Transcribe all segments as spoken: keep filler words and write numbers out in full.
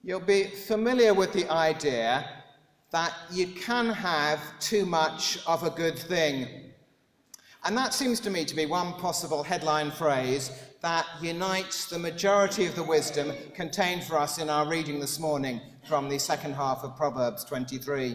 You'll be familiar with the idea that you can have too much of a good thing. And that seems to me to be one possible headline phrase that unites the majority of the wisdom contained for us in our reading this morning from the second half of Proverbs twenty-three.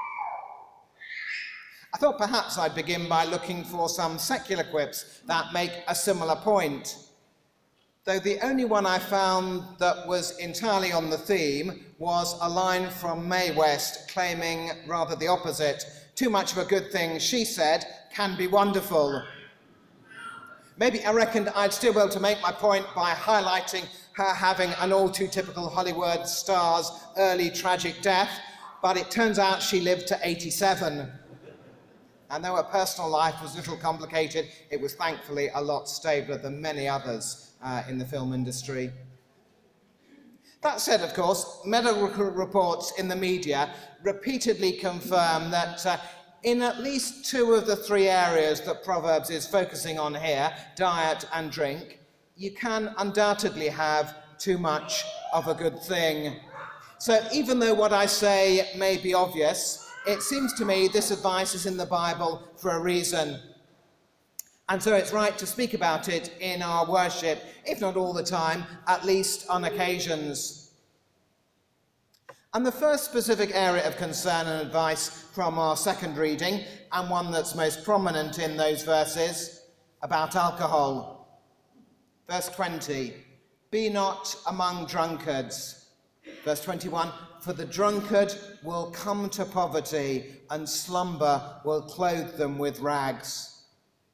I thought perhaps I'd begin by looking for some secular quips that make a similar point, though the only one I found that was entirely on the theme was a line from Mae West claiming rather the opposite. Too much of a good thing, she said, can be wonderful. Maybe I reckoned I'd still be able to make my point by highlighting her having an all too typical Hollywood star's early tragic death, but it turns out she lived to eighty-seven. And though her personal life was a little complicated, it was thankfully a lot stabler than many others uh, in the film industry. That said, of course, medical reports in the media repeatedly confirm that uh, in at least two of the three areas that Proverbs is focusing on here, diet and drink, you can undoubtedly have too much of a good thing. So even though what I say may be obvious, it seems to me this advice is in the Bible for a reason. And so it's right to speak about it in our worship, if not all the time, at least on occasions. And the first specific area of concern and advice from our second reading, and one that's most prominent in those verses, about alcohol. Verse twenty, be not among drunkards. Verse twenty-one, for the drunkard will come to poverty, and slumber will clothe them with rags.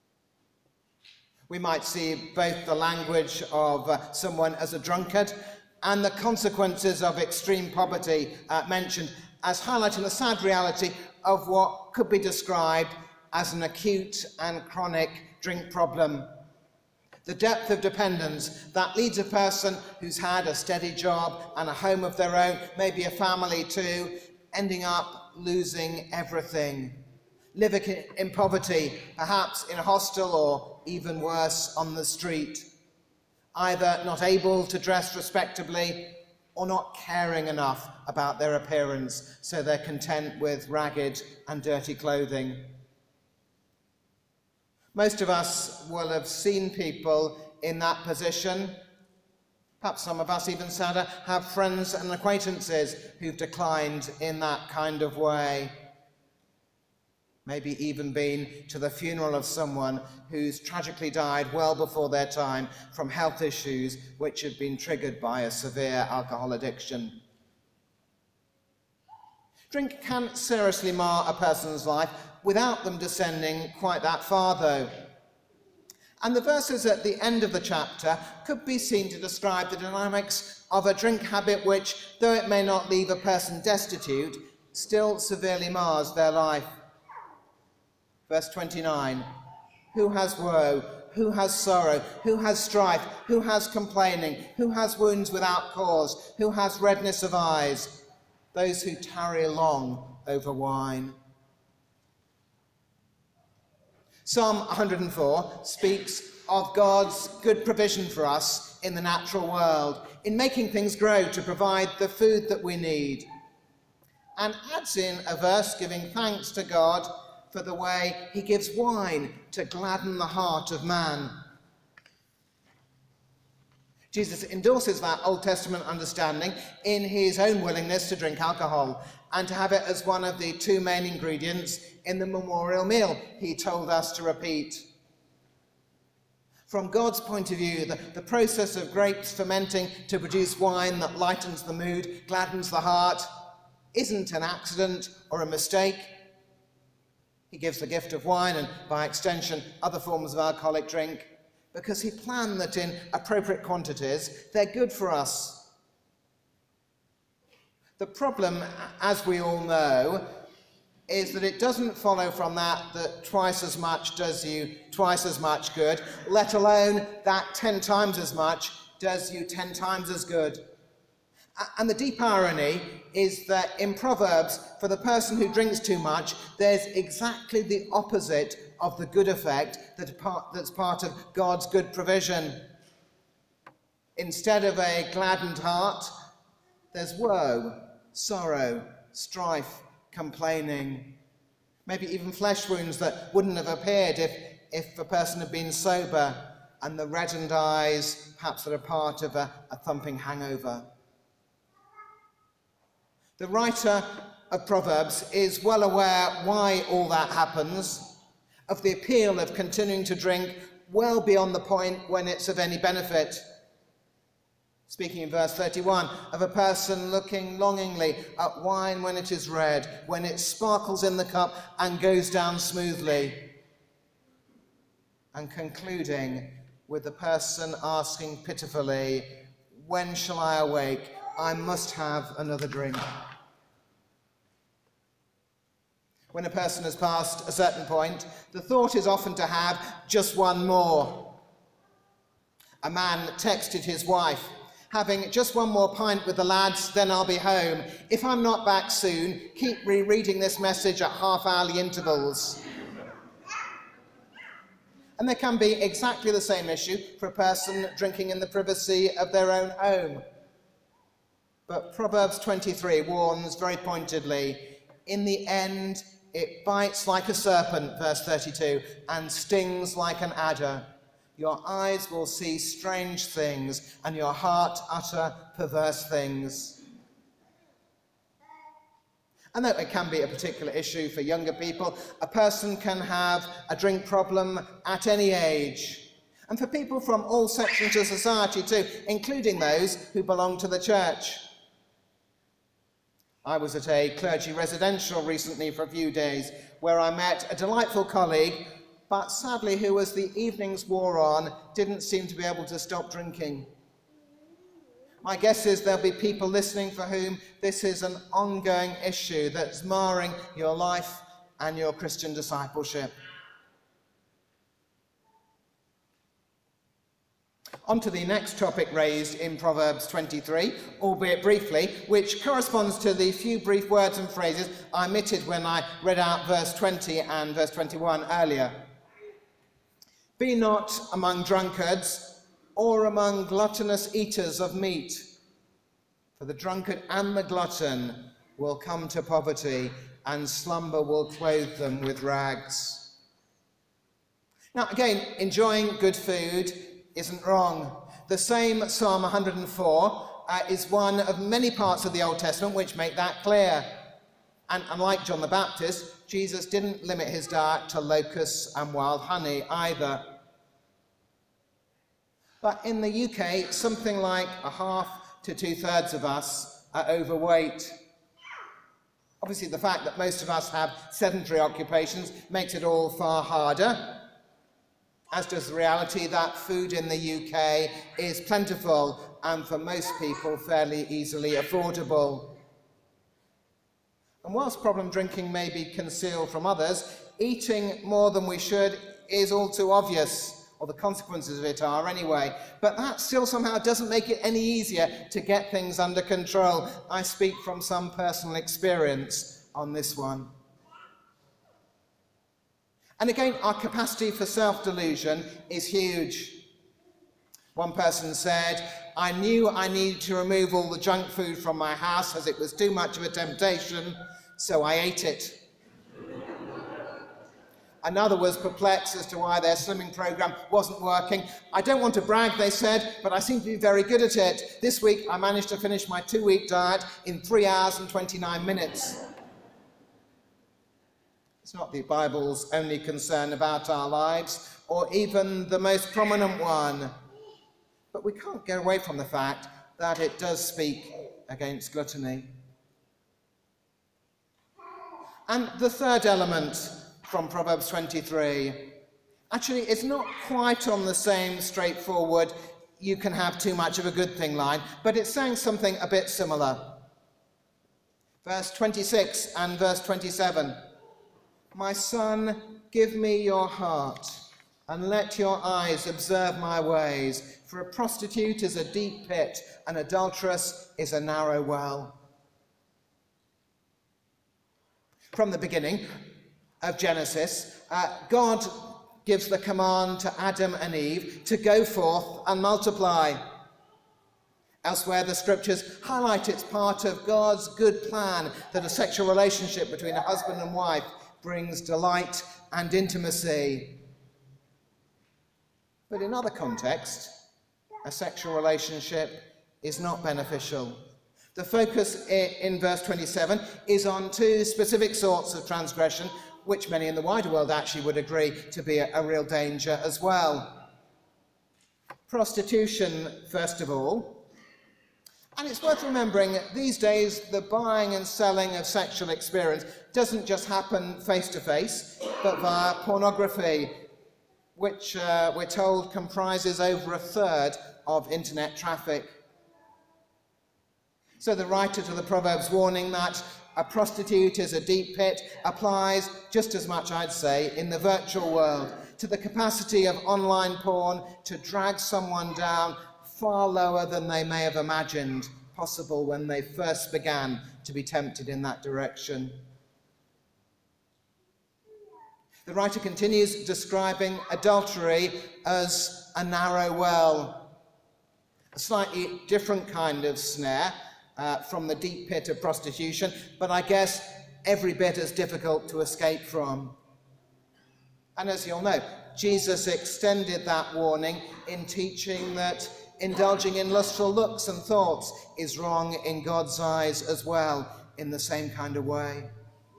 We might see both the language of uh, someone as a drunkard and the consequences of extreme poverty uh, mentioned as highlighting the sad reality of what could be described as an acute and chronic drink problem. The depth of dependence that leads a person who's had a steady job and a home of their own, maybe a family too, ending up losing everything. Living in poverty, perhaps in a hostel or even worse, on the street. Either not able to dress respectably or not caring enough about their appearance, so they're content with ragged and dirty clothing. Most of us will have seen people in that position. Perhaps some of us, even sadder, have friends and acquaintances who've declined in that kind of way. Maybe even been to the funeral of someone who's tragically died well before their time from health issues which have been triggered by a severe alcohol addiction. Drink can seriously mar a person's life without them descending quite that far, though. And the verses at the end of the chapter could be seen to describe the dynamics of a drink habit which, though it may not leave a person destitute, still severely mars their life. Verse twenty-nine, who has woe, who has sorrow, who has strife, who has complaining, who has wounds without cause, who has redness of eyes? Those who tarry long over wine. Psalm one hundred and four speaks of God's good provision for us in the natural world, in making things grow to provide the food that we need, and adds in a verse giving thanks to God for the way he gives wine to gladden the heart of man. Jesus endorses that Old Testament understanding in his own willingness to drink alcohol and to have it as one of the two main ingredients in the memorial meal he told us to repeat. From God's point of view, the, the process of grapes fermenting to produce wine that lightens the mood, gladdens the heart, isn't an accident or a mistake. He gives the gift of wine and, by extension, other forms of alcoholic drink, because he planned that in appropriate quantities, they're good for us. The problem, as we all know, is that it doesn't follow from that that twice as much does you twice as much good, let alone that ten times as much does you ten times as good. And the deep irony is that in Proverbs, for the person who drinks too much, there's exactly the opposite of the good effect that's part of God's good provision. Instead of a gladdened heart, There's woe, sorrow, strife, complaining, maybe even flesh wounds that wouldn't have appeared if, if a person had been sober, and the reddened eyes, perhaps that are part of a, a thumping hangover. The writer of Proverbs is well aware why all that happens, of the appeal of continuing to drink well beyond the point when it's of any benefit. Speaking in verse thirty-one, of a person looking longingly at wine when it is red, when it sparkles in the cup and goes down smoothly. And concluding with the person asking pitifully, when shall I awake? I must have another drink. When a person has passed a certain point, the thought is often to have just one more. A man texted his wife, having just one more pint with the lads, then I'll be home. If I'm not back soon, keep rereading this message at half-hourly intervals. And there can be exactly the same issue for a person drinking in the privacy of their own home. But Proverbs twenty-three warns very pointedly, in the end, it bites like a serpent, verse thirty-two, and stings like an adder. Your eyes will see strange things, and your heart utter perverse things. And though it can be a particular issue for younger people, a person can have a drink problem at any age. And for people from all sections of society too, including those who belong to the church. I was at a clergy residential recently for a few days, where I met a delightful colleague, but sadly who, as the evenings wore on, didn't seem to be able to stop drinking. My guess is there'll be people listening for whom this is an ongoing issue that's marring your life and your Christian discipleship. On to the next topic raised in Proverbs twenty-three, albeit briefly, which corresponds to the few brief words and phrases I omitted when I read out verse twenty and verse twenty-one earlier. Be not among drunkards, or among gluttonous eaters of meat, for the drunkard and the glutton will come to poverty, and slumber will clothe them with rags. Now again, enjoying good food isn't wrong. The same Psalm one hundred and four uh, is one of many parts of the Old Testament which make that clear. And unlike John the Baptist, Jesus didn't limit his diet to locusts and wild honey either. But in the U K, something like a half to two-thirds of us are overweight. Obviously, the fact that most of us have sedentary occupations makes it all far harder, as does the reality that food in the U K is plentiful and for most people fairly easily affordable. And whilst problem drinking may be concealed from others, eating more than we should is all too obvious. Or the consequences of it are anyway. But that still somehow doesn't make it any easier to get things under control. I speak from some personal experience on this one. And again, our capacity for self-delusion is huge. One person said, I knew I needed to remove all the junk food from my house as it was too much of a temptation, so I ate it. Another was perplexed as to why their slimming program wasn't working. I don't want to brag, they said, but I seem to be very good at it. This week I managed to finish my two-week diet in three hours and twenty-nine minutes. It's not the Bible's only concern about our lives, or even the most prominent one. But we can't get away from the fact that it does speak against gluttony. And the third element from Proverbs twenty-three. Actually, it's not quite on the same straightforward, you can have too much of a good thing line, but it's saying something a bit similar. Verse twenty-six and verse twenty-seven. My son, give me your heart, and let your eyes observe my ways, for a prostitute is a deep pit, an adulteress is a narrow well. From the beginning of Genesis, uh, God gives the command to Adam and Eve to go forth and multiply. Elsewhere, the scriptures highlight it's part of God's good plan that a sexual relationship between a husband and wife brings delight and intimacy. But in other contexts, a sexual relationship is not beneficial. The focus in verse twenty-seven is on two specific sorts of transgression, which many in the wider world actually would agree to be a, a real danger as well. Prostitution, first of all. And it's worth remembering that these days the buying and selling of sexual experience doesn't just happen face-to-face, but via pornography, which uh, we're told comprises over a third of internet traffic. So the writer to the Proverbs warning that a prostitute is a deep pit applies just as much, I'd say, in the virtual world, to the capacity of online porn to drag someone down far lower than they may have imagined possible when they first began to be tempted in that direction. The writer continues describing adultery as a narrow well, a slightly different kind of snare uh, from the deep pit of prostitution, but I guess every bit as difficult to escape from. And as you'll know, Jesus extended that warning in teaching that indulging in lustful looks and thoughts is wrong in God's eyes as well, in the same kind of way.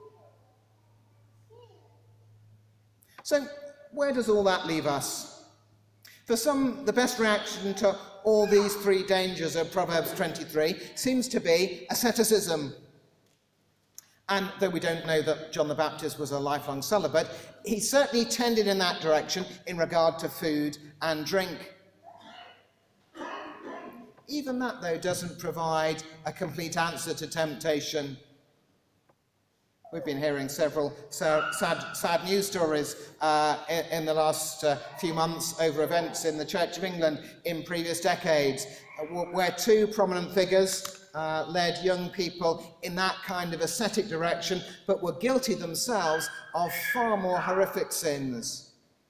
So, where does all that leave us? For some, the best reaction to all these three dangers of Proverbs twenty-three seems to be asceticism. And though we don't know that John the Baptist was a lifelong celibate, he certainly tended in that direction in regard to food and drink. Even that, though, doesn't provide a complete answer to temptation. We've been hearing several sad, sad news stories uh, in, in the last uh, few months over events in the Church of England in previous decades, uh, where two prominent figures uh, led young people in that kind of ascetic direction, but were guilty themselves of far more horrific sins.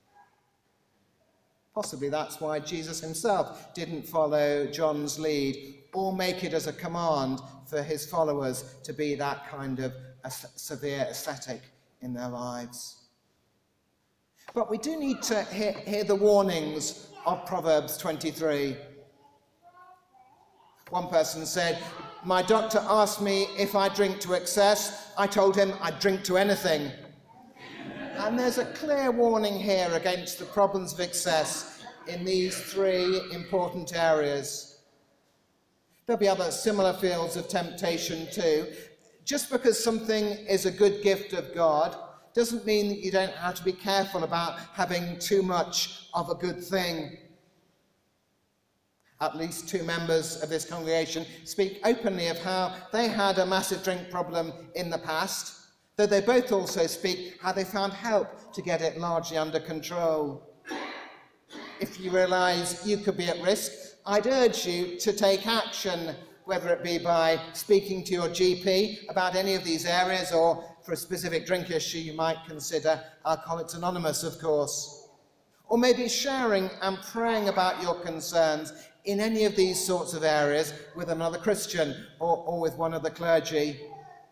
Possibly that's why Jesus himself didn't follow John's lead or make it as a command for his followers to be that kind of a severe ascetic in their lives. But we do need to hear, hear the warnings of Proverbs twenty-three. One person said, "My doctor asked me if I drink to excess. I told him I'd drink to anything." And there's a clear warning here against the problems of excess in these three important areas. There'll be other similar fields of temptation too. Just because something is a good gift of God doesn't mean that you don't have to be careful about having too much of a good thing. At least two members of this congregation speak openly of how they had a massive drink problem in the past, though they both also speak how they found help to get it largely under control. If you realise you could be at risk, I'd urge you to take action, whether it be by speaking to your G P about any of these areas, or for a specific drink issue you might consider Alcoholics Anonymous, of course. Or maybe sharing and praying about your concerns in any of these sorts of areas with another Christian or, or with one of the clergy.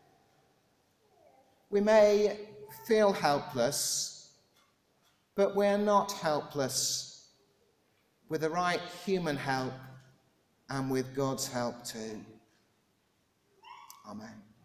We may feel helpless, but we're not helpless. With the right human help and with God's help too. Amen.